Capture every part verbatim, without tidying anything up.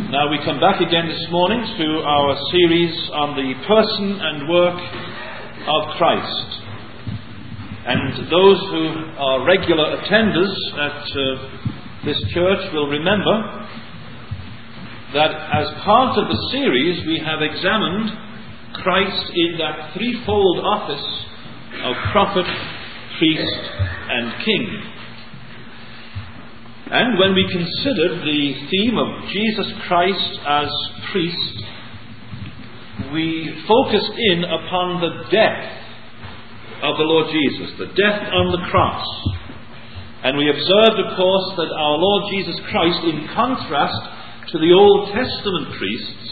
Now we come back again this morning to our series on the person and work of Christ. And those who are regular attenders at uh, this church will remember that as part of the series we have examined Christ in that threefold office of prophet, priest and king. And when we considered the theme of Jesus Christ as priest, we focused in upon the death of the Lord Jesus, the death on the cross. And we observed, of course, that our Lord Jesus Christ, in contrast to the Old Testament priests,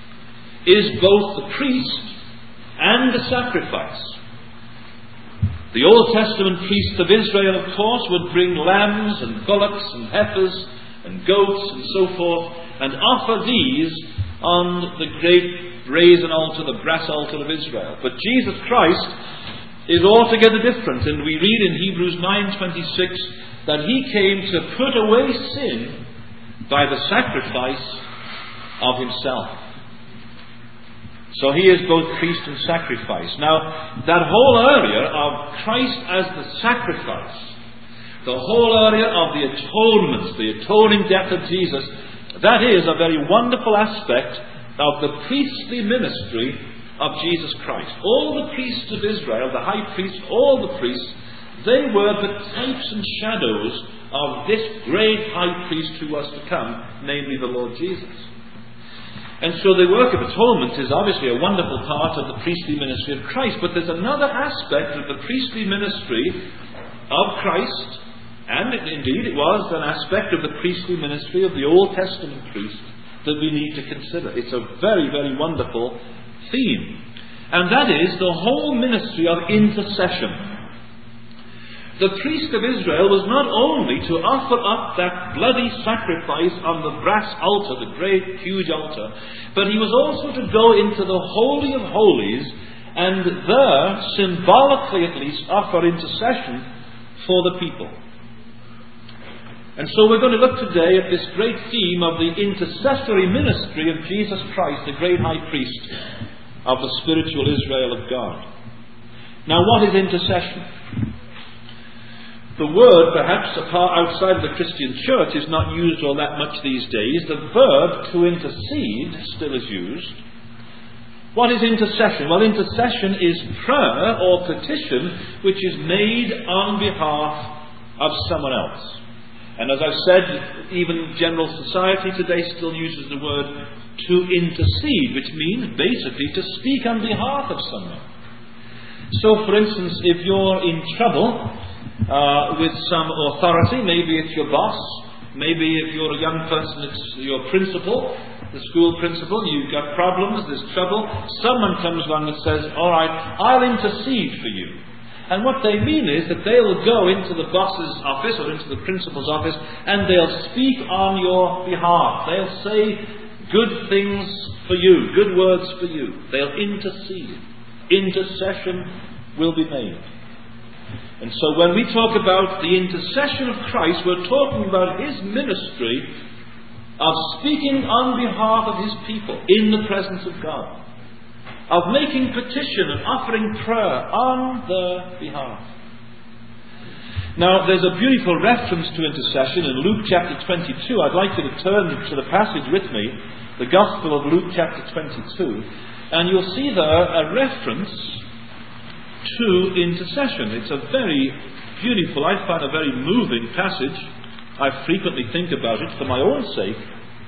is both the priest and the sacrifice. The Old Testament priests of Israel, of course, would bring lambs and bullocks and heifers and goats and so forth and offer these on the great brazen altar, the brass altar of Israel. But Jesus Christ is altogether different, and we read in Hebrews nine twenty-six that He came to put away sin by the sacrifice of Himself. So He is both priest and sacrifice. Now, that whole area of Christ as the sacrifice, the whole area of the atonement, the atoning death of Jesus, that is a very wonderful aspect of the priestly ministry of Jesus Christ. All the priests of Israel, the high priest, all the priests, they were but types and shadows of this great high priest who was to come, namely the Lord Jesus. And so the work of atonement is obviously a wonderful part of the priestly ministry of Christ. But there's another aspect of the priestly ministry of Christ, and it, indeed it was an aspect of the priestly ministry of the Old Testament priest that we need to consider. It's a very, very wonderful theme. And that is the whole ministry of intercession. The priest of Israel was not only to offer up that bloody sacrifice on the brass altar, the great, huge altar, but he was also to go into the Holy of Holies and there, symbolically at least, offer intercession for the people. And so we're going to look today at this great theme of the intercessory ministry of Jesus Christ, the great high priest of the spiritual Israel of God. Now, what is intercession? The word, perhaps, outside of the Christian church is not used all that much these days. The verb to intercede still is used. What is intercession? Well, intercession is prayer or petition which is made on behalf of someone else. And as I've said, even general society today still uses the word to intercede, which means basically to speak on behalf of someone. So, for instance, if you're in trouble Uh, with some authority, maybe it's your boss, maybe if you're a young person it's your principal, the school principal, you've got problems, there's trouble, someone comes along and says, alright, I'll intercede for you. And what they mean is that they'll go into the boss's office or into the principal's office and they'll speak on your behalf. They'll say good things for you, good words for you. They'll intercede. Intercession will be made. And so when we talk about the intercession of Christ, we're talking about His ministry of speaking on behalf of His people in the presence of God, of making petition and offering prayer on their behalf. Now, there's a beautiful reference to intercession in Luke chapter twenty-two. I'd like you to turn to the passage with me, the Gospel of Luke chapter twenty-two, and you'll see there a reference to intercession. It's a very beautiful, I find a very moving passage. I frequently think about it for my own sake.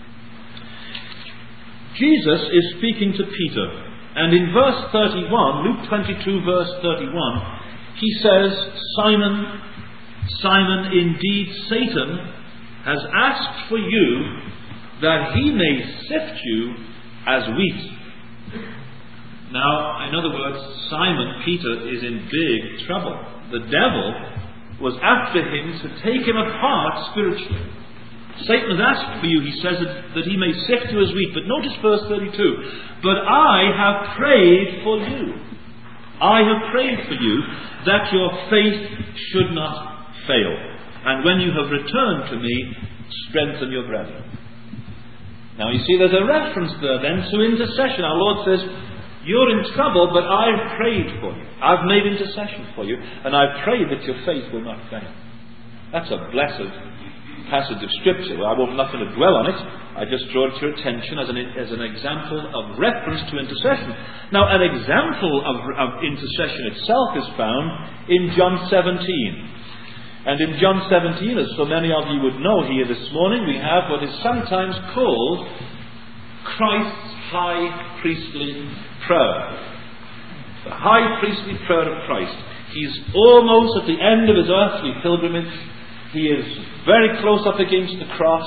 Jesus is speaking to Peter, and in verse thirty-one, Luke twenty-two verse thirty-one, he says, Simon, Simon, indeed Satan has asked for you that he may sift you as wheat. Now, in other words, Simon Peter is in big trouble. The devil was after him to take him apart spiritually. Satan has asked for you, he says, that, that he may sift you as wheat. But notice verse thirty-two. But I have prayed for you. I have prayed for you that your faith should not fail. And when you have returned to me, strengthen your brethren. Now you see there's a reference there then to intercession. Our Lord says, you're in trouble, but I've prayed for you. I've made intercession for you, and I've prayed that your faith will not fail. That's a blessed passage of Scripture. Well, I won't, I'm not going to dwell on it. I just draw it to your attention as an, as an example of reference to intercession. Now, an example of, of intercession itself is found in John seventeen. And in John seventeen, as so many of you would know here this morning, we have what is sometimes called Christ's high priestly prayer. The high priestly prayer of Christ. He's almost at the end of his earthly pilgrimage. He is very close up against the cross.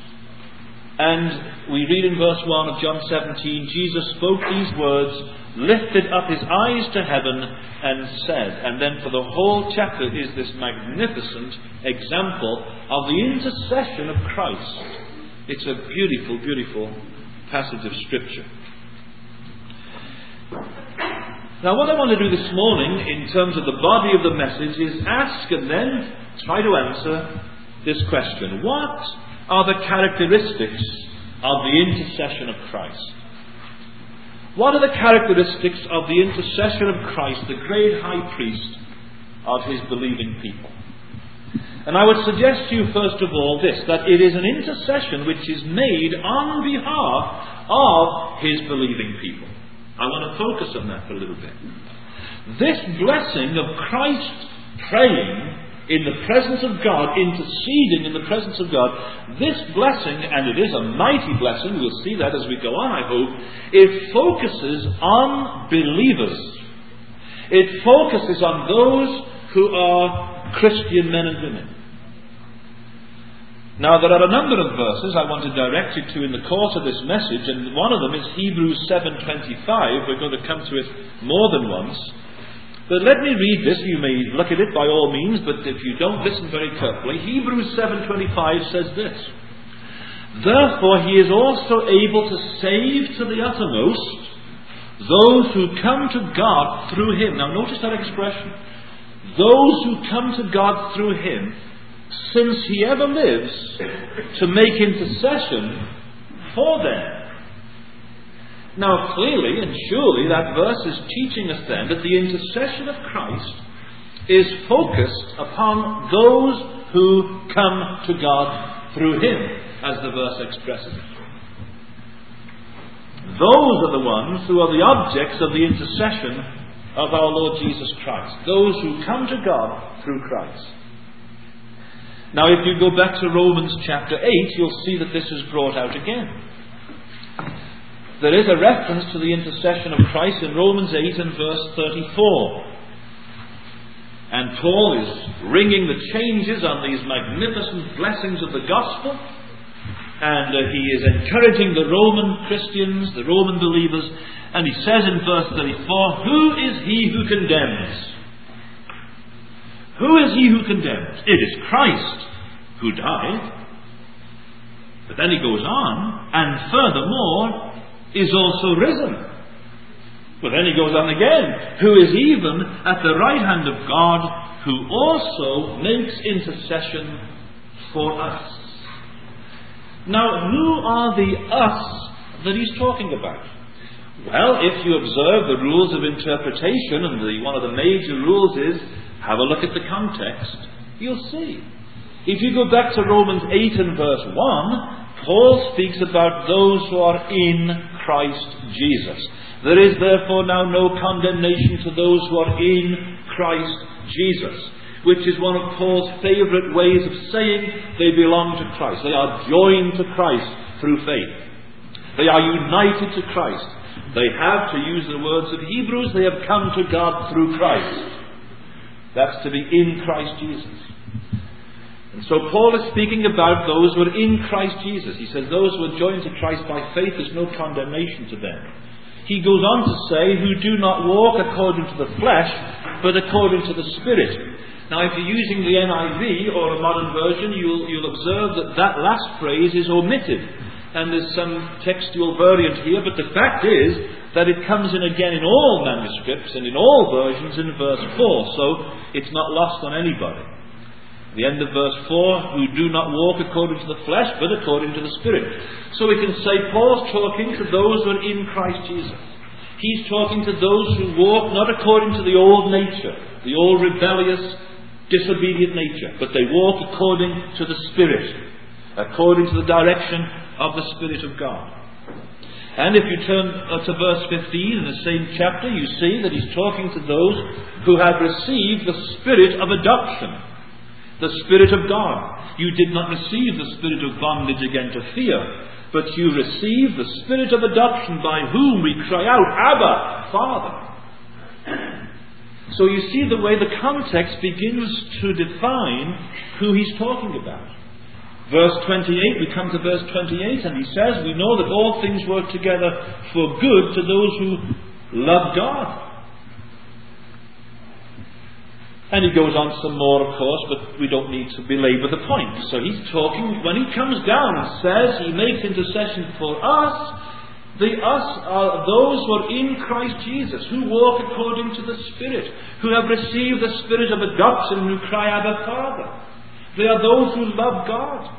And we read in verse one of John seventeen, Jesus spoke these words, lifted up his eyes to heaven, and said. And then for the whole chapter is this magnificent example of the intercession of Christ. It's a beautiful, beautiful passage of Scripture. Now what I want to do this morning in terms of the body of the message is ask and then try to answer this question. What are the characteristics of the intercession of Christ? What are the characteristics of the intercession of Christ, the great high priest of his believing people? And I would suggest to you first of all this, that it is an intercession which is made on behalf of his believing people. I want to focus on that for a little bit. This blessing of Christ praying in the presence of God, interceding in the presence of God, this blessing, and it is a mighty blessing, we'll see that as we go on, I hope, it focuses on believers. It focuses on those who are Christian men and women. Now there are a number of verses I want to direct you to in the course of this message, and one of them is Hebrews seven twenty-five. We're going to come to it more than once. But let me read this. You may look at it by all means, but if you don't listen very carefully, Hebrews seven twenty-five says this. Therefore he is also able to save to the uttermost those who come to God through him. Now notice that expression. Those who come to God through him, since he ever lives to make intercession for them. Now clearly and surely that verse is teaching us then that the intercession of Christ is focused upon those who come to God through him, as the verse expresses it. Those are the ones who are the objects of the intercession of our Lord Jesus Christ. Those who come to God through Christ. Now if you go back to Romans chapter eight, you'll see that this is brought out again. There is a reference to the intercession of Christ in Romans eight and verse thirty-four. And Paul is ringing the changes on these magnificent blessings of the gospel. And uh, he is encouraging the Roman Christians, the Roman believers. And he says in verse thirty-four, who is he who condemns? Who is he who condemns? It is Christ who died. But then he goes on, and furthermore is also risen. But then he goes on again, who is even at the right hand of God, who also makes intercession for us. Now, who are the us that he's talking about? Well, if you observe the rules of interpretation, and the, one of the major rules is, have a look at the context, you'll see. If you go back to Romans eight and verse one, Paul speaks about those who are in Christ Jesus. There is therefore now no condemnation to those who are in Christ Jesus, which is one of Paul's favourite ways of saying they belong to Christ. They are joined to Christ through faith. They are united to Christ. They have, to use the words of Hebrews, they have come to God through Christ. That's to be in Christ Jesus. And so Paul is speaking about those who are in Christ Jesus. He says those who are joined to Christ by faith, there's no condemnation to them. He goes on to say, who do not walk according to the flesh, but according to the Spirit. Now if you're using the N I V or a modern version, you'll, you'll observe that that last phrase is omitted. And there's some textual variant here, but the fact is that it comes in again in all manuscripts and in all versions in verse four, so it's not lost on anybody. the end of verse four, who do not walk according to the flesh, but according to the Spirit. So we can say Paul's talking to those who are in Christ Jesus. He's talking to those who walk not according to the old nature, the old rebellious, disobedient nature, but they walk according to the Spirit, according to the direction of the Spirit of God. And if you turn to verse fifteen in the same chapter, you see that he's talking to those who have received the Spirit of adoption, the Spirit of God. You did not receive the spirit of bondage again to fear, but you received the Spirit of adoption, by whom we cry out, Abba, Father. So you see the way the context begins to define who he's talking about. Verse twenty-eight, we come to verse twenty-eight, and he says, we know that all things work together for good to those who love God. And he goes on some more, of course, but we don't need to belabor the point. So he's talking, when he comes down and says he makes intercession for us, the us are those who are in Christ Jesus, who walk according to the Spirit, who have received the Spirit of adoption, who cry, Abba, Father. They are those who love God.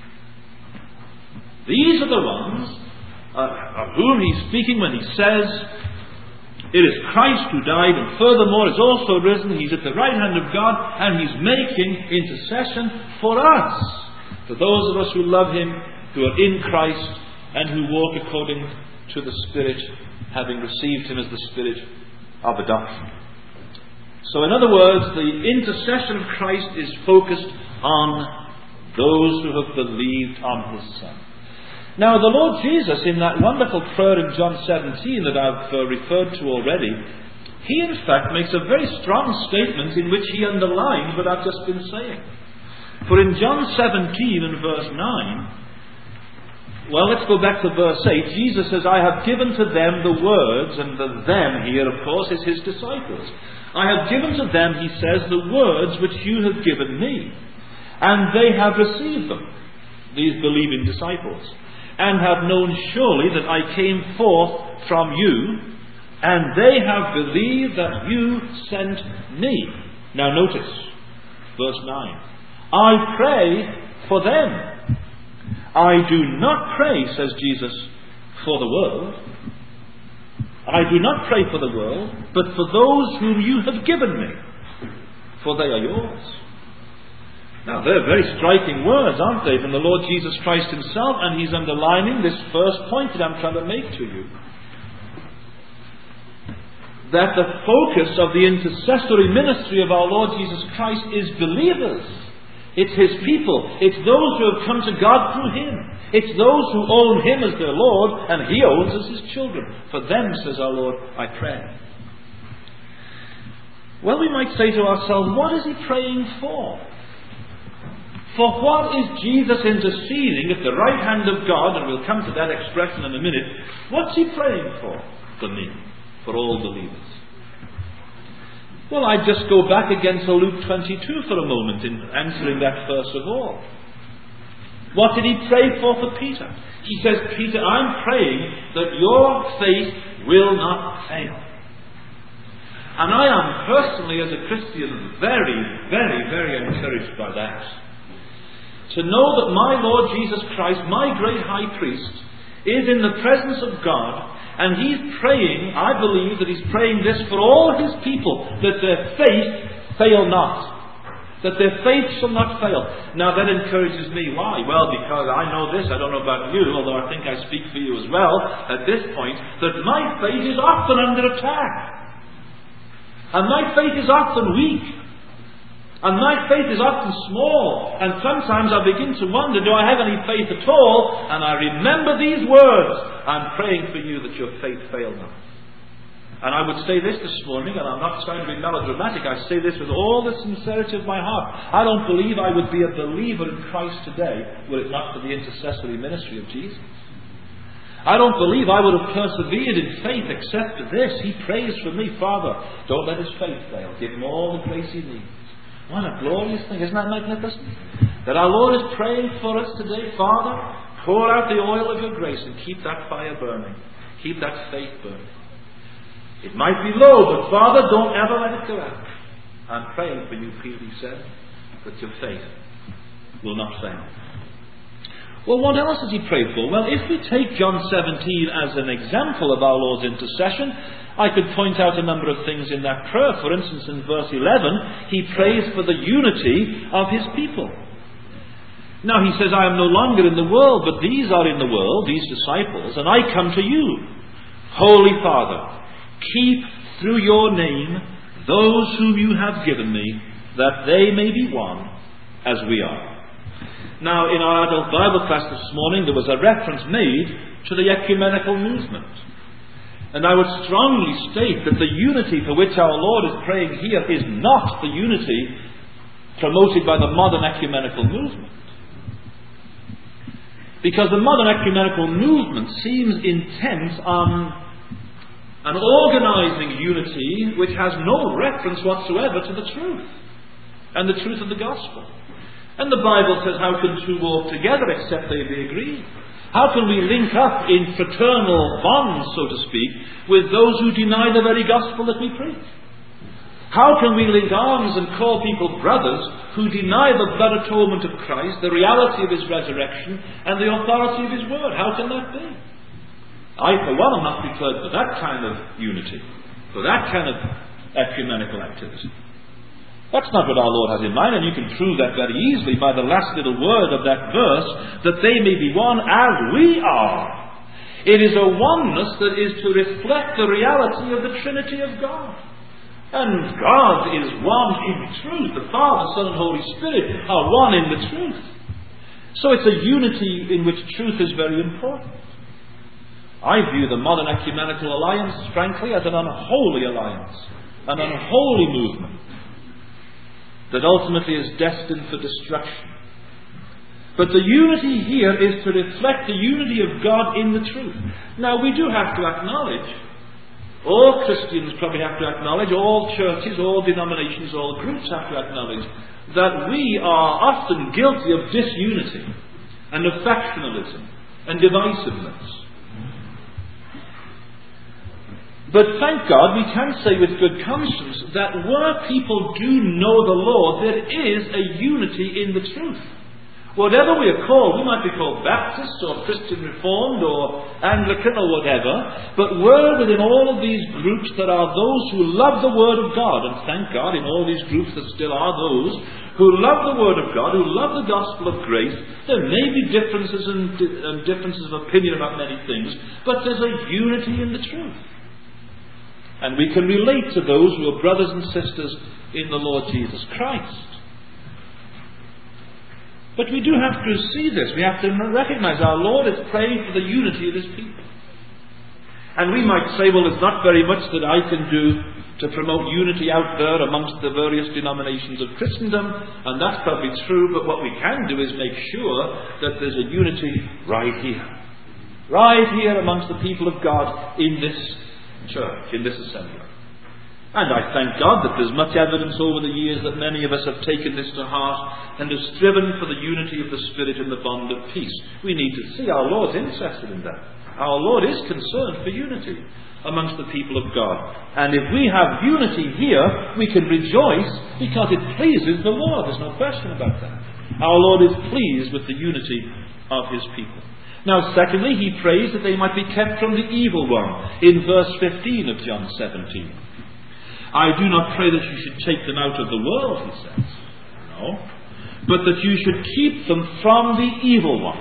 These are the ones uh, of whom he's speaking when he says, it is Christ who died and furthermore is also risen. He's at the right hand of God, and he's making intercession for us, for those of us who love him, who are in Christ, and who walk according to the Spirit, having received him as the Spirit of adoption. So in other words, the intercession of Christ is focused on those who have believed on his Son. Now, the Lord Jesus, in that wonderful prayer in John seventeen that I've uh, referred to already, he in fact makes a very strong statement in which he underlines what I've just been saying. For in John seventeen and verse nine, well, let's go back to verse eight. Jesus says, I have given to them the words, and the them here, of course, is his disciples. I have given to them, he says, the words which you have given me, and they have received them, these believing disciples, and have known surely that I came forth from you, and they have believed that you sent me. Now notice, verse nine. I pray for them. I do not pray, says Jesus, for the world. I do not pray for the world, but for those whom you have given me, for they are yours. Now, they're very striking words, aren't they, from the Lord Jesus Christ himself, and he's underlining this first point that I'm trying to make to you. That the focus of the intercessory ministry of our Lord Jesus Christ is believers. It's his people. It's those who have come to God through him. It's those who own him as their Lord, and he owns as his children. For them, says our Lord, I pray. Well, we might say to ourselves, what is he praying for? For what is Jesus interceding at the right hand of God? And we'll come to that expression in a minute. What's he praying for? For me. For all believers. Well, I'd just go back again to Luke twenty-two for a moment in answering that first of all. What did he pray for for Peter? He says, Peter, I'm praying that your faith will not fail. And I am personally, as a Christian, very, very, very encouraged by that. To know that my Lord Jesus Christ, my great high priest, is in the presence of God, and he's praying, I believe that he's praying this for all his people, that their faith fail not. That their faith shall not fail. Now that encourages me. Why? Well, because I know this, I don't know about you, although I think I speak for you as well at this point, that my faith is often under attack. And my faith is often weak. And my faith is often small, and sometimes I begin to wonder, do I have any faith at all? And I remember these words, I'm praying for you that your faith fail not. And I would say this this morning, and I'm not trying to be melodramatic, I say this with all the sincerity of my heart. I don't believe I would be a believer in Christ today were it not for the intercessory ministry of Jesus. I don't believe I would have persevered in faith except for this. He prays for me, Father, don't let his faith fail. Give him all the grace he needs. What a glorious thing. Isn't that magnificent? That our Lord is praying for us today. Father, pour out the oil of your grace and keep that fire burning. Keep that faith burning. It might be low, but Father, don't ever let it go out. I'm praying for you, Peter, he said, that your faith will not fail. Well, what else has he prayed for? Well, if we take John seventeen as an example of our Lord's intercession, I could point out a number of things in that prayer. For instance, in verse eleven, he prays for the unity of his people. Now he says, I am no longer in the world, but these are in the world, these disciples, and I come to you. Holy Father, keep through your name those whom you have given me, that they may be one as we are. Now, in our adult Bible class this morning, there was a reference made to the ecumenical movement. And I would strongly state that the unity for which our Lord is praying here is not the unity promoted by the modern ecumenical movement. Because the modern ecumenical movement seems intent on an organizing unity which has no reference whatsoever to the truth and the truth of the gospel. And the Bible says, how can two walk together except they be agreed? How can we link up in fraternal bonds, so to speak, with those who deny the very gospel that we preach? How can we link arms and call people brothers who deny the blood atonement of Christ, the reality of his resurrection, and the authority of his word? How can that be? I, for one, am not prepared for that kind of unity, for that kind of ecumenical activity. That's not what our Lord has in mind, and you can prove that very easily by the last little word of that verse, that they may be one as we are. It is a oneness that is to reflect the reality of the Trinity of God. And God is one in truth. The Father, Son, and Holy Spirit are one in the truth. So it's a unity in which truth is very important. I view the modern ecumenical alliance, frankly, as an unholy alliance, an unholy movement that ultimately is destined for destruction. But the unity here is to reflect the unity of God in the truth. Now, we do have to acknowledge, all Christians probably have to acknowledge, all churches, all denominations, all groups have to acknowledge, that we are often guilty of disunity and of factionalism and divisiveness. But thank God we can say with good conscience that where people do know the Lord, there is a unity in the truth. Whatever we are called, we might be called Baptist or Christian Reformed or Anglican or whatever, but where within all of these groups there are those who love the Word of God, and thank God in all these groups there still are those who love the Word of God, who love the gospel of grace. There may be differences and, and differences of opinion about many things, but there's a unity in the truth. And we can relate to those who are brothers and sisters in the Lord Jesus Christ. But we do have to see this. We have to recognize our Lord is praying for the unity of his people. And we might say, well, there's not very much that I can do to promote unity out there amongst the various denominations of Christendom, and that's probably true, but what we can do is make sure that there's a unity right here. Right here amongst the people of God in this church, in this assembly. And I thank God that there's much evidence over the years that many of us have taken this to heart and have striven for the unity of the Spirit and the bond of peace. We need to see our Lord's interested in that. Our Lord is concerned for unity amongst the people of God. And if we have unity here, we can rejoice because it pleases the Lord. There's no question about that. Our Lord is pleased with the unity of his people. Now, secondly, he prays that they might be kept from the evil one in verse fifteen of John seventeen. I do not pray that you should take them out of the world, he says. No. But that you should keep them from the evil one.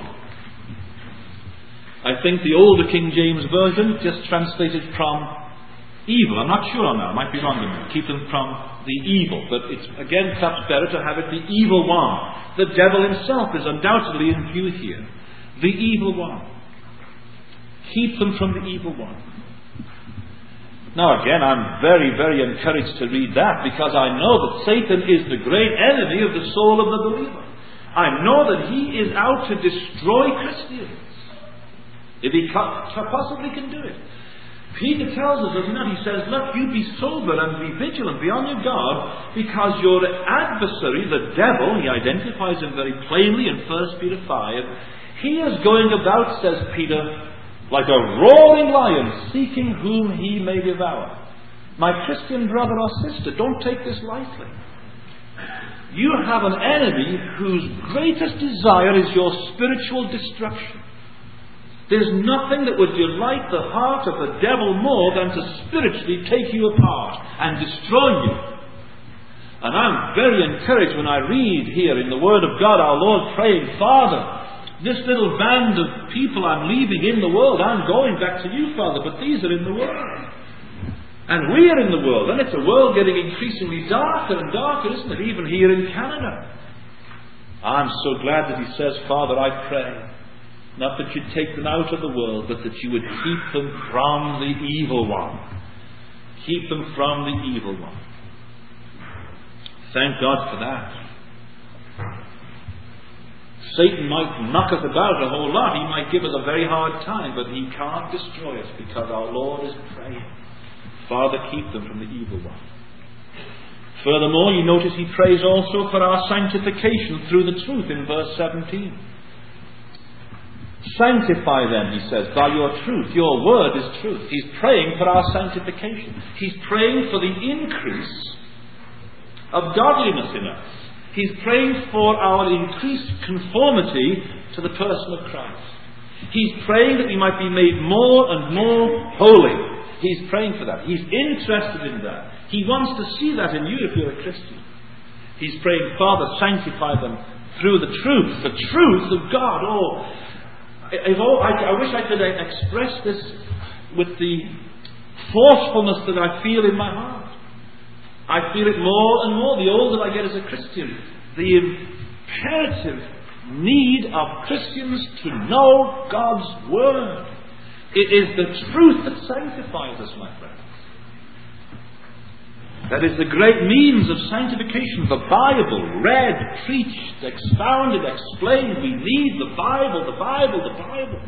I think the older King James Version just translated from evil. I'm not sure on that. I might be wrong on that. Keep them from the evil. But it's, again, perhaps better to have it the evil one. The devil himself is undoubtedly in view here. The evil one. Keep them from the evil one. Now again, I'm very, very encouraged to read that because I know that Satan is the great enemy of the soul of the believer. I know that he is out to destroy Christians. If he possibly can do it. Peter tells us, doesn't he? He says, look, you be sober and be vigilant, be on your guard, because your adversary, the devil, he identifies him very plainly in First Peter five, he is going about, says Peter, like a roaring lion, seeking whom he may devour. My Christian brother or sister, don't take this lightly. You have an enemy whose greatest desire is your spiritual destruction. There's nothing that would delight the heart of the devil more than to spiritually take you apart and destroy you. And I'm very encouraged when I read here in the Word of God our Lord praying, Father, this little band of people I'm leaving in the world, I'm going back to you, Father, but these are in the world. And we are in the world, and it's a world getting increasingly darker and darker, isn't it? Even here in Canada. I'm so glad that he says, Father, I pray, not that you'd take them out of the world, but that you would keep them from the evil one. Keep them from the evil one. Thank God for that. Satan might knock us about a whole lot. He might give us a very hard time, but he can't destroy us because our Lord is praying. Father, keep them from the evil one. Furthermore, you notice he prays also for our sanctification through the truth in verse seventeen. Sanctify them, he says, by your truth. Your word is truth. He's praying for our sanctification. He's praying for the increase of godliness in us. He's praying for our increased conformity to the person of Christ. He's praying that we might be made more and more holy. He's praying for that. He's interested in that. He wants to see that in you if you're a Christian. He's praying, Father, sanctify them through the truth, the truth of God. Oh, if, oh I, I wish I could express this with the forcefulness that I feel in my heart. I feel it more and more the older I get as a Christian. The imperative need of Christians to know God's Word. It is the truth that sanctifies us, my friends. That is the great means of sanctification. The Bible, read, preached, expounded, explained. We need the Bible, the Bible, the Bible.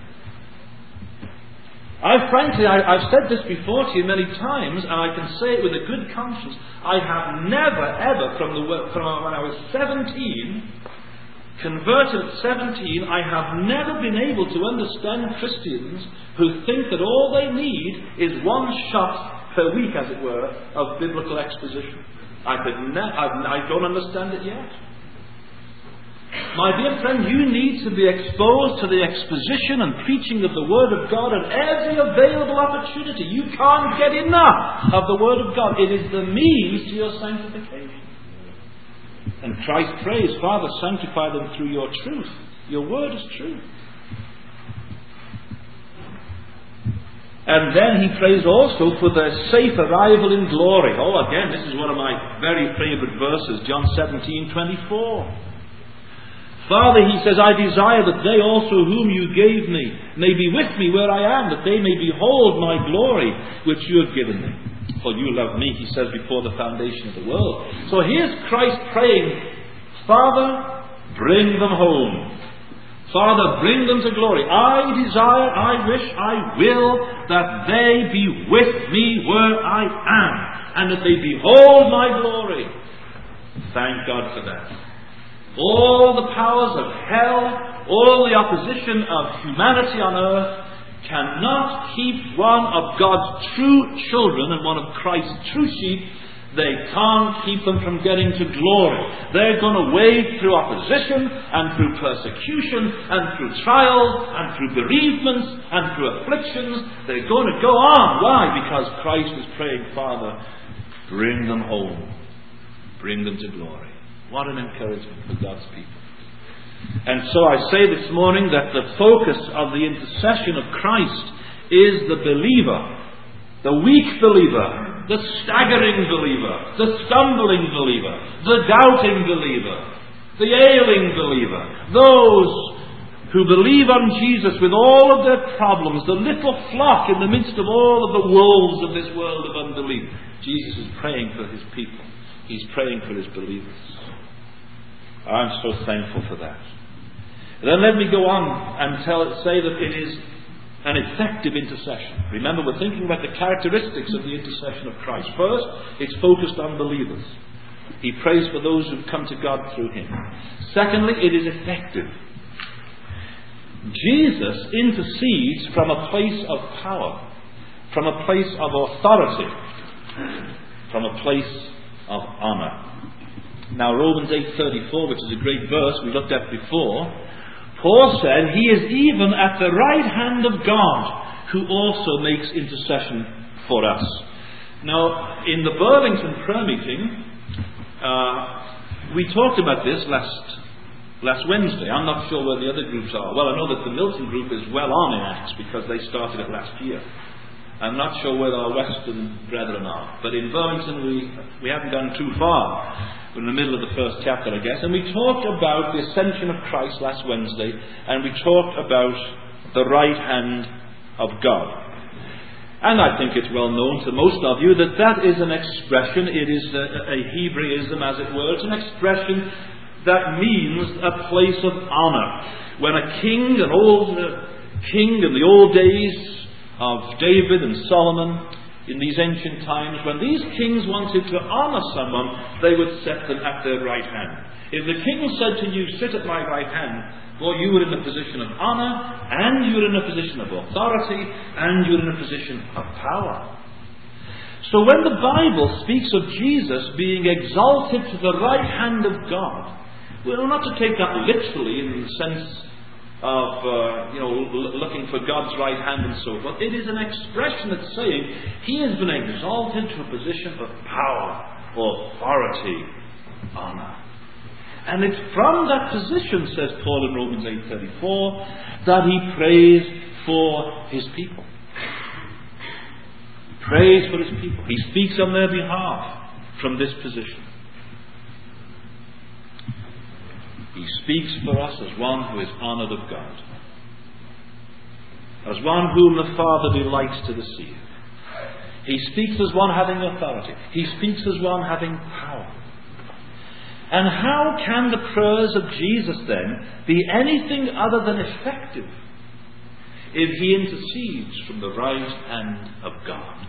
I frankly, I, I've said this before to you many times, and I can say it with a good conscience. I have never, ever, from the from when I was seventeen, converted at seventeen, I have never been able to understand Christians who think that all they need is one shot per week, as it were, of biblical exposition. I could ne- I, I don't understand it yet. My dear friend, you need to be exposed to the exposition and preaching of the Word of God at every available opportunity. You can't get enough of the Word of God. It is the means to your sanctification. And Christ prays, Father, sanctify them through your truth. Your Word is true. And then he prays also for their safe arrival in glory. Oh, again, this is one of my very favourite verses, John seventeen twenty-four. Father, he says, I desire that they also whom you gave me may be with me where I am, that they may behold my glory which you have given me. For you love me, he says, before the foundation of the world. So here's Christ praying, Father, bring them home. Father, bring them to glory. I desire, I wish, I will that they be with me where I am, and that they behold my glory. Thank God for that. All the powers of hell, all the opposition of humanity on earth cannot keep one of God's true children and one of Christ's true sheep. They can't keep them from getting to glory. They're going to wade through opposition and through persecution and through trials and through bereavements and through afflictions. They're going to go on. Why? Because Christ is praying, Father, bring them home. Bring them to glory. What an encouragement for God's people. And so I say this morning that the focus of the intercession of Christ is the believer, the weak believer, the staggering believer, the stumbling believer, the doubting believer, the ailing believer, those who believe on Jesus with all of their problems, the little flock in the midst of all of the wolves of this world of unbelief. Jesus is praying for his people. He's praying for his believers. I'm so thankful for that. Then let me go on and tell, say that it is an effective intercession. Remember, we're thinking about the characteristics of the intercession of Christ. First, it's focused on believers. He prays for those who come to God through him. Secondly, it is effective. Jesus intercedes from a place of power, from a place of authority, from a place of honour. Now Romans eight thirty-four, which is a great verse we looked at before, Paul said, He is even at the right hand of God, who also makes intercession for us. Now, in the Burlington prayer meeting, uh, we talked about this last last Wednesday. I'm not sure where the other groups are. Well, I know that the Milton group is well on in Acts because they started it last year. I'm not sure where our Western brethren are. But in Burlington, we, we haven't gone too far. We're in the middle of the first chapter, I guess. And we talked about the ascension of Christ last Wednesday. And we talked about the right hand of God. And I think it's well known to most of you that that is an expression. It is a, a Hebraism, as it were. It's an expression that means a place of honour. When a king, an old uh, king in the old days of David and Solomon, in these ancient times, when these kings wanted to honour someone, they would set them at their right hand. If the king said to you, sit at my right hand, well, you were in a position of honour, and you were in a position of authority, and you were in a position of power. So when the Bible speaks of Jesus being exalted to the right hand of God, we're not to take that literally in the sense of, uh, you know, l- looking for God's right hand and so forth. It is an expression that's saying He has been exalted to a position of power, authority, honour. And it's from that position, says Paul in Romans eight thirty-four, that he prays for his people. He prays for his people. He speaks on their behalf from this position. He speaks for us as one who is honoured of God, as one whom the Father delights to receive. He speaks as one having authority. He speaks as one having power. And how can the prayers of Jesus then be anything other than effective if He intercedes from the right hand of God?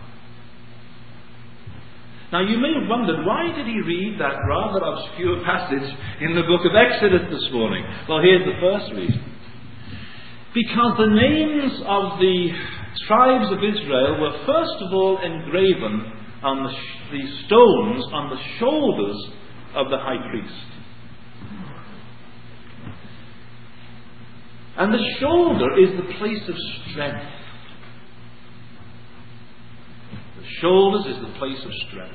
Now you may have wondered, why did he read that rather obscure passage in the book of Exodus this morning? Well, here's the first reason. Because the names of the tribes of Israel were first of all engraven on the, sh- the stones on the shoulders of the high priest. And the shoulder is the place of strength. The shoulders is the place of strength.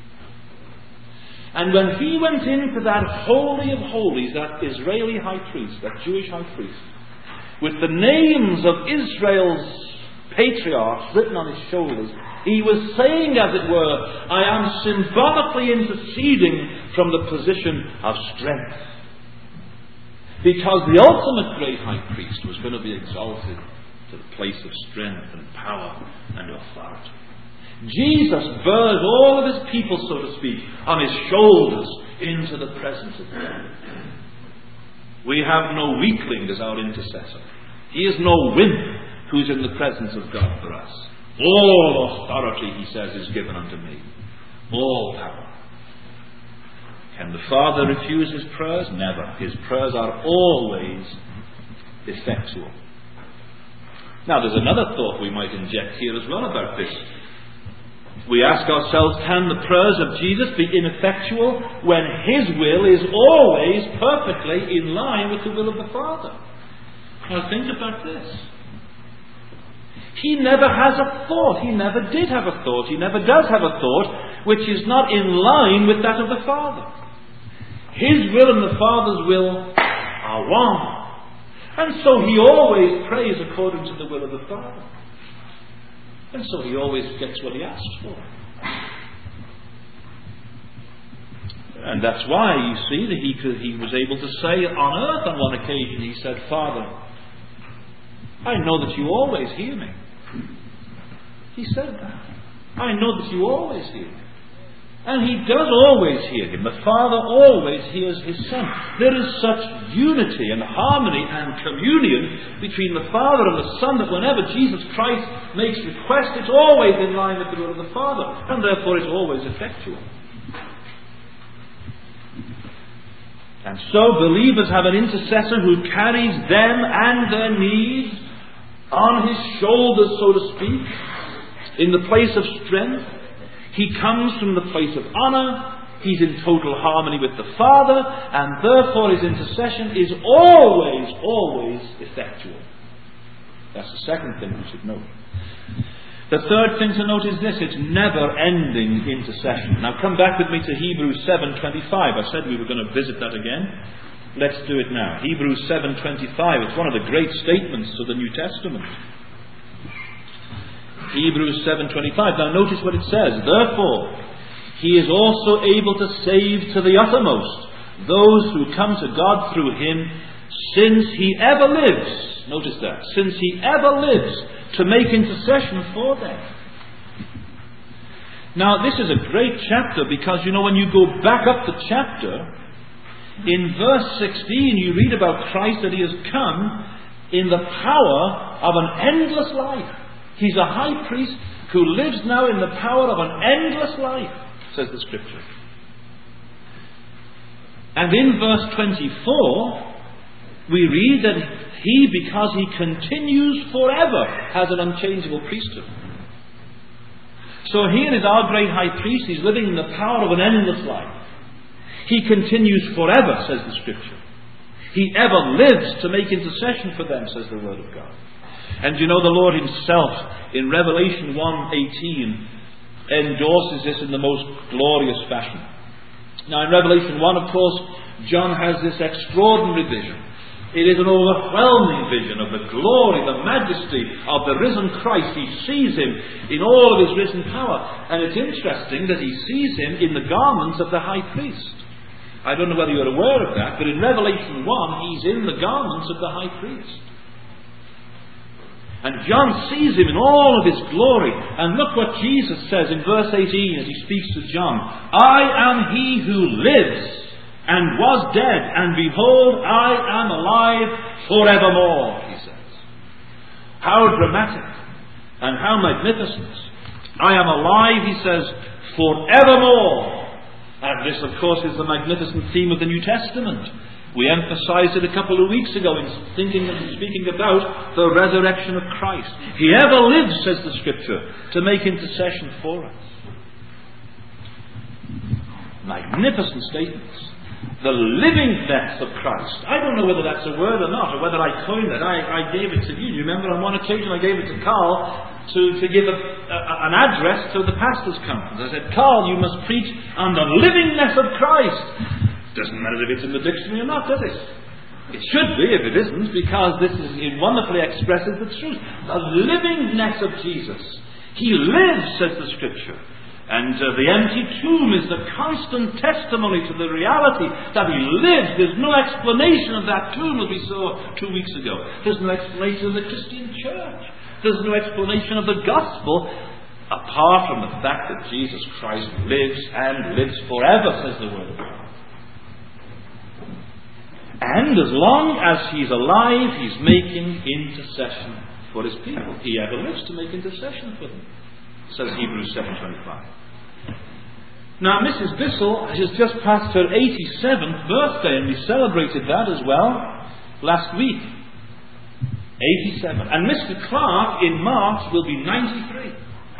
And when he went into that Holy of Holies, that Israeli high priest, that Jewish high priest, with the names of Israel's patriarchs written on his shoulders, he was saying, as it were, I am symbolically interceding from the position of strength. Because the ultimate great high priest was going to be exalted to the place of strength and power and authority. Jesus bears all of his people, so to speak, on his shoulders into the presence of God. We have no weakling as our intercessor. He is no wimp who's in the presence of God for us. All authority, he says, is given unto me. All power. Can the Father refuse his prayers? Never. His prayers are always effectual. Now there's another thought we might inject here as well about this. We ask ourselves, can the prayers of Jesus be ineffectual when his will is always perfectly in line with the will of the Father? Now think about this. He never has a thought. He never did have a thought. He never does have a thought which is not in line with that of the Father. His will and the Father's will are one. And so he always prays according to the will of the Father. And so he always gets what he asks for. And that's why you see that he could, he was able to say on earth on one occasion, he said, Father, I know that you always hear me. He said that. I know that you always hear me. And he does always hear him. The Father always hears his Son. There is such unity and harmony and communion between the Father and the Son that whenever Jesus Christ makes request, it's always in line with the will of the Father. And therefore it's always effectual. And so believers have an intercessor who carries them and their needs on his shoulders, so to speak, in the place of strength. He comes from the place of honour. He's in total harmony with the Father, and therefore his intercession is always, always effectual. That's the second thing we should note. The third thing to note is this: it's never-ending intercession. Now come back with me to Hebrews seven twenty-five. I said we were going to visit that again. Let's do it now. Hebrews seven twenty-five. It's one of the great statements to the New Testament. Hebrews seven twenty-five. Now notice what it says. Therefore, he is also able to save to the uttermost those who come to God through him, since he ever lives. Notice that. Since he ever lives to make intercession for them. Now, this is a great chapter because, you know, when you go back up the chapter, in verse sixteen you read about Christ, that he has come in the power of an endless life. He's a high priest who lives now in the power of an endless life, says the Scripture. And in verse twenty-four, we read that he, because he continues forever, has an unchangeable priesthood. So here is our great high priest. He's living in the power of an endless life. He continues forever, says the Scripture. He ever lives to make intercession for them, says the Word of God. And you know, the Lord himself, in Revelation one eighteen, endorses this in the most glorious fashion. Now in Revelation one, of course, John has this extraordinary vision. It is an overwhelming vision of the glory, the majesty of the risen Christ. He sees him in all of his risen power. And it's interesting that he sees him in the garments of the high priest. I don't know whether you're aware of that, but in Revelation one, he's in the garments of the high priest. And John sees him in all of his glory. And look what Jesus says in verse eighteen as he speaks to John. I am he who lives and was dead, and behold, I am alive forevermore, he says. How dramatic and how magnificent. I am alive, he says, forevermore. And this, of course, is the magnificent theme of the New Testament. We emphasized it a couple of weeks ago in thinking and speaking about the resurrection of Christ. He ever lives, says the Scripture, to make intercession for us. Magnificent statements. The livingness of Christ. I don't know whether that's a word or not, or whether I coined it. I, I gave it to you. You remember on one occasion I gave it to Carl to, to give a, a, an address to the pastors' conference. I said, Carl, you must preach on the livingness of Christ. Doesn't matter if it's in the dictionary or not, does it? It should be if it isn't, because this is, it wonderfully expresses the truth. The livingness of Jesus. He lives, says the Scripture. And uh, the empty tomb is the constant testimony to the reality that he lives. There's no explanation of that tomb as we saw two weeks ago. There's no explanation of the Christian church. There's no explanation of the gospel apart from the fact that Jesus Christ lives and lives forever, says the Word of God. And as long as he's alive, he's making intercession for his people. He ever lives to make intercession for them, says Hebrews seven twenty-five. Now, Missus Bissell has just passed her eighty-seventh birthday, and we celebrated that as well last week. eighty-seven. And Mister Clark in March will be ninety-three.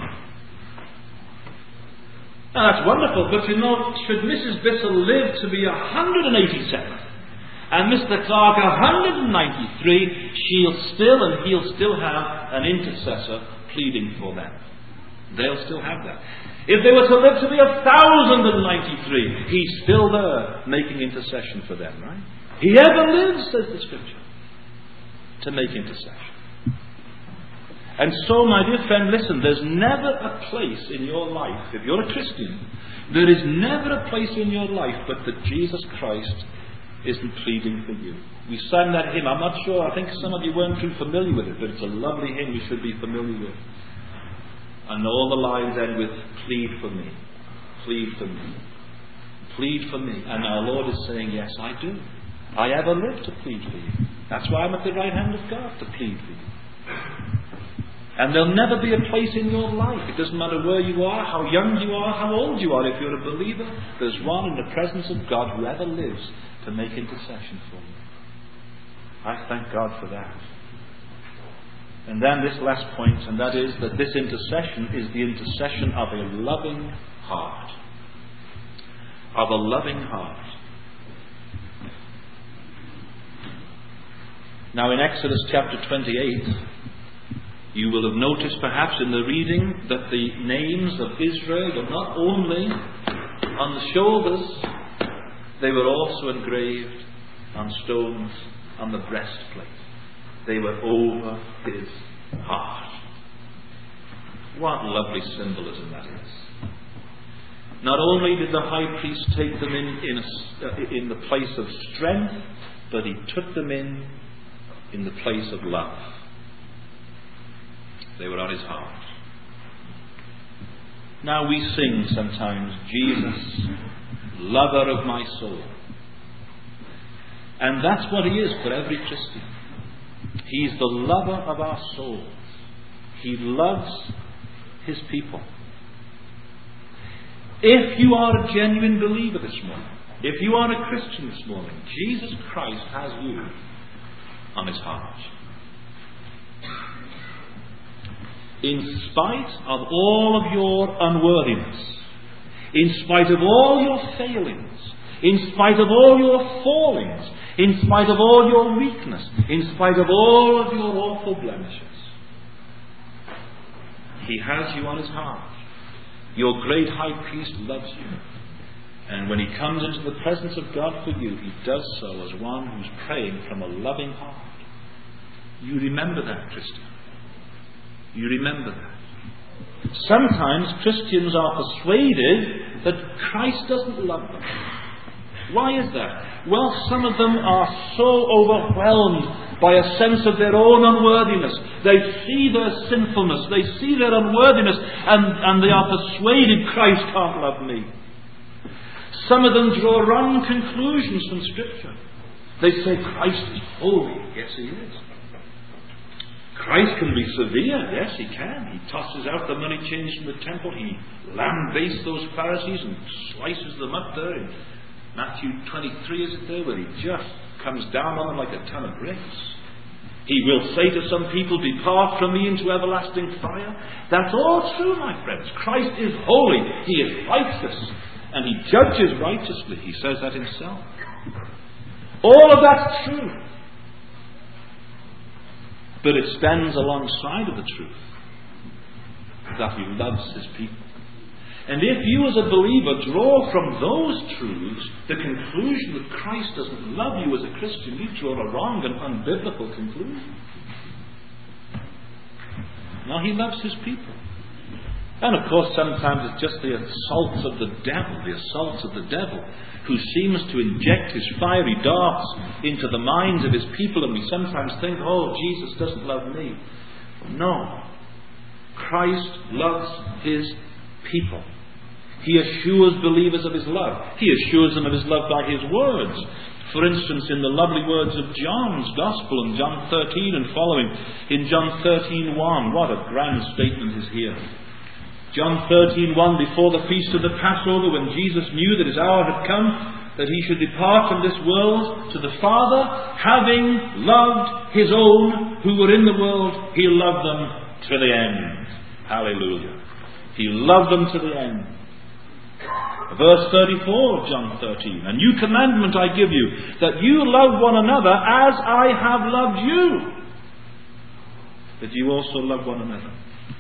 Now, that's wonderful, but you know, should Missus Bissell live to be one hundred eighty-seven, and Mister Clark one hundred ninety-three, she'll still and he'll still have an intercessor pleading for them. They'll still have that. If they were to live to be one thousand ninety-three, he's still there making intercession for them, right? He ever lives, says the Scripture, to make intercession. And so, my dear friend, listen, there's never a place in your life, if you're a Christian, there is never a place in your life but that Jesus Christ isn't pleading for you. We sang that hymn. I'm not sure, I think some of you weren't too familiar with it, but it's a lovely hymn we should be familiar with. And all the lines end with, plead for me, plead for me, plead for me. And our Lord is saying, yes, I do. I ever live to plead for you. That's why I'm at the right hand of God, to plead for you. And there'll never be a place in your life. It doesn't matter where you are, how young you are, how old you are. If you're a believer, there's one in the presence of God who ever lives to make intercession for you. I thank God for that. And then this last point, and that is that this intercession is the intercession of a loving heart. of a loving heart. Now in Exodus chapter twenty-eight, you will have noticed perhaps in the reading that the names of Israel were not only on the shoulders, they were also engraved on stones on the breastplate. They were over his heart. What lovely symbolism that is. Not only did the high priest take them in in, a, in the place of strength, but he took them in in the place of love. They were on his heart. Now we sing sometimes, Jesus, lover of my soul. And that's what he is for every Christian. He's the lover of our souls. He loves his people. If you are a genuine believer this morning, if you are a Christian this morning, Jesus Christ has you on his heart. In spite of all of your unworthiness, in spite of all your failings, in spite of all your fallings, in spite of all your weakness, in spite of all of your awful blemishes, he has you on his heart. Your great high priest loves you. And when he comes into the presence of God for you, he does so as one who's praying from a loving heart. You remember that, Christian. You remember that. Sometimes Christians are persuaded that Christ doesn't love them. Why is that? Well, some of them are so overwhelmed by a sense of their own unworthiness. They see their sinfulness, they see their unworthiness, and, and they are persuaded Christ can't love me. Some of them draw wrong conclusions from Scripture. They say Christ is holy. Yes, he is. Christ can be severe. Yes, he can. He tosses out the money changers from the temple. He lambastes those Pharisees and slices them up there in Matthew twenty-three, is it there, where he just comes down on them like a ton of bricks. He will say to some people, depart from me into everlasting fire. That's all true, my friends. Christ is holy. He is righteous. And he judges righteously. He says that himself. All of that's true. But it stands alongside of the truth that he loves his people. And if you as a believer draw from those truths the conclusion that Christ doesn't love you as a Christian, you draw a wrong and unbiblical conclusion. Now, he loves his people. And of course sometimes it's just the assaults of the devil, the assaults of the devil, who seems to inject his fiery darts into the minds of his people, and we sometimes think, oh, Jesus doesn't love me. No. Christ loves his people. He assures believers of his love. He assures them of his love by his words. For instance, in the lovely words of John's Gospel in John thirteen and following, in John thirteen one, what a grand statement is here. John thirteen one, before the feast of the Passover, when Jesus knew that his hour had come, that he should depart from this world to the Father, having loved his own who were in the world, he loved them to the end. Hallelujah. He loved them to the end. Verse thirty-four of John thirteen, a new commandment I give you, that you love one another as I have loved you, that you also love one another.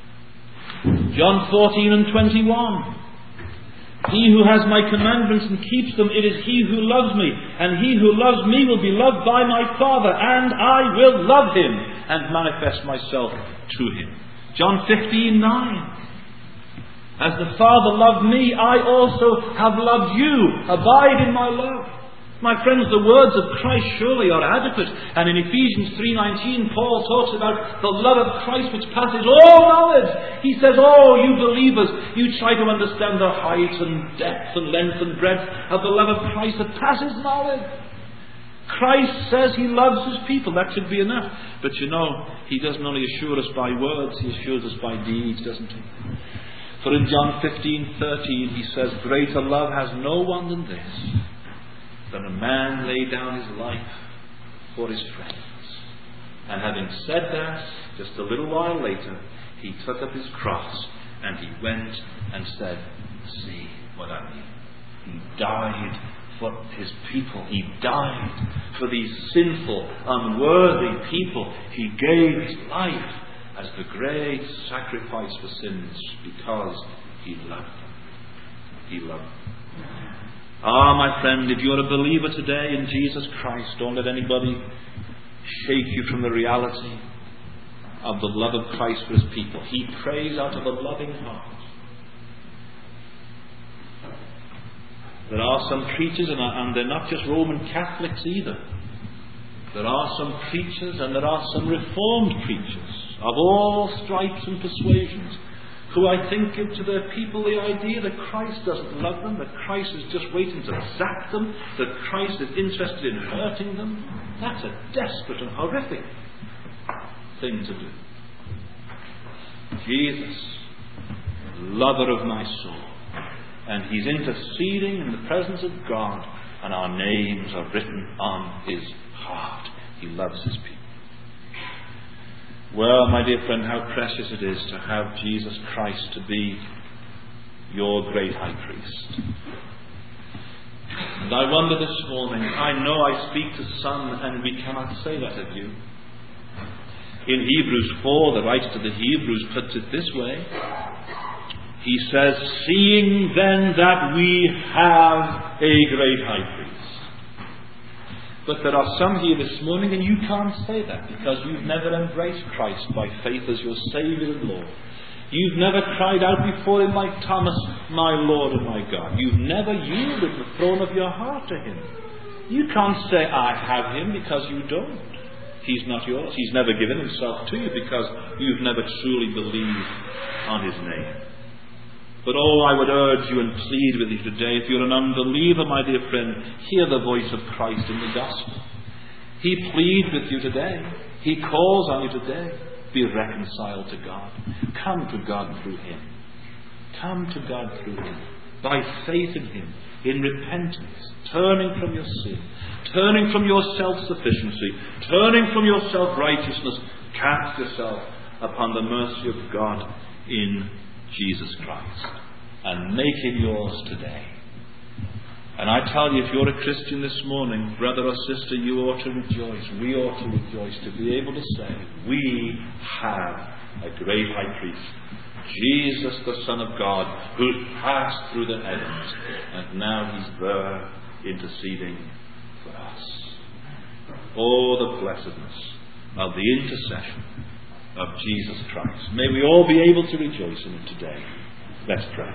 John fourteen and twenty-one, he who has my commandments and keeps them, it is he who loves me, and he who loves me will be loved by my Father, and I will love him and manifest myself to him. John fifteen nine, as the Father loved me, I also have loved you. Abide in my love. My friends, the words of Christ surely are adequate. And in Ephesians three nineteen, Paul talks about the love of Christ which passes all knowledge. He says, oh, you believers, you try to understand the height and depth and length and breadth of the love of Christ that passes knowledge. Christ says he loves his people. That should be enough. But you know, he doesn't only assure us by words, he assures us by deeds, doesn't he? For in John fifteen thirteen he says, greater love has no one than this, that a man lay down his life for his friends. And having said that, just a little while later, he took up his cross and he went and said, see what I mean. He died for his people. He died for these sinful, unworthy people. He gave his life as the great sacrifice for sins because he loved them. He loved them. Ah, my friend, if you're a believer today in Jesus Christ, don't let anybody shake you from the reality of the love of Christ for his people. He prays out of a loving heart. There are some preachers, and they're not just Roman Catholics either. There are some preachers, and there are some Reformed preachers of all stripes and persuasions, who I think give to their people the idea that Christ doesn't love them, that Christ is just waiting to zap them, that Christ is interested in hurting them. That's a desperate and horrific thing to do. Jesus, lover of my soul, and he's interceding in the presence of God, and our names are written on his heart. He loves his people. Well, my dear friend, how precious it is to have Jesus Christ to be your great high priest. And I wonder this morning, I know I speak to some, and we cannot say that of you. In Hebrews four, the writer to the Hebrews puts it this way. He says, seeing then that we have a great high priest. But there are some here this morning, and you can't say that because you've never embraced Christ by faith as your Saviour and Lord. You've never cried out before him like Thomas, my Lord and my God. You've never yielded the throne of your heart to him. You can't say, I have him, because you don't. He's not yours. He's never given himself to you because you've never truly believed on his name. But oh, I would urge you and plead with you today, if you're an unbeliever, my dear friend, hear the voice of Christ in the gospel. He pleads with you today. He calls on you today. Be reconciled to God. Come to God through him. Come to God through him. By faith in him. In repentance. Turning from your sin. Turning from your self-sufficiency. Turning from your self-righteousness. Cast yourself upon the mercy of God in Jesus Christ, and make him yours today. And I tell you, if you're a Christian this morning, brother or sister, you ought to rejoice. We ought to rejoice to be able to say, we have a great high priest, Jesus the Son of God, who's passed through the heavens, and now he's there interceding for us. Oh, the blessedness of the intercession of Jesus Christ. May we all be able to rejoice in it today. Let's pray.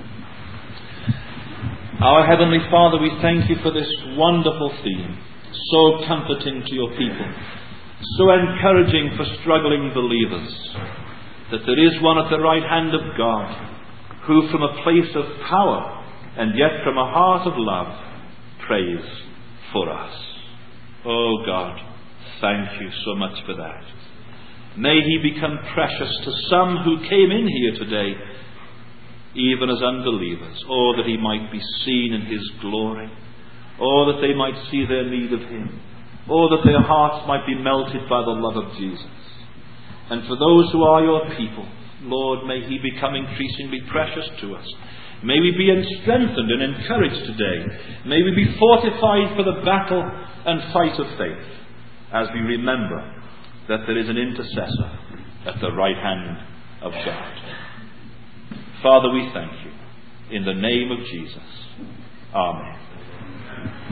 Our Heavenly Father, we thank you for this wonderful theme, so comforting to your people, so encouraging for struggling believers, that there is one at the right hand of God, who from a place of power, and yet from a heart of love, prays for us. Oh God, thank you so much for that. May he become precious to some who came in here today, even as unbelievers, or that he might be seen in his glory, or that they might see their need of him, or that their hearts might be melted by the love of Jesus. And for those who are your people, Lord, may he become increasingly precious to us. May we be strengthened and encouraged today. May we be fortified for the battle and fight of faith, as we remember that there is an intercessor at the right hand of God. Father, we thank you. In the name of Jesus. Amen.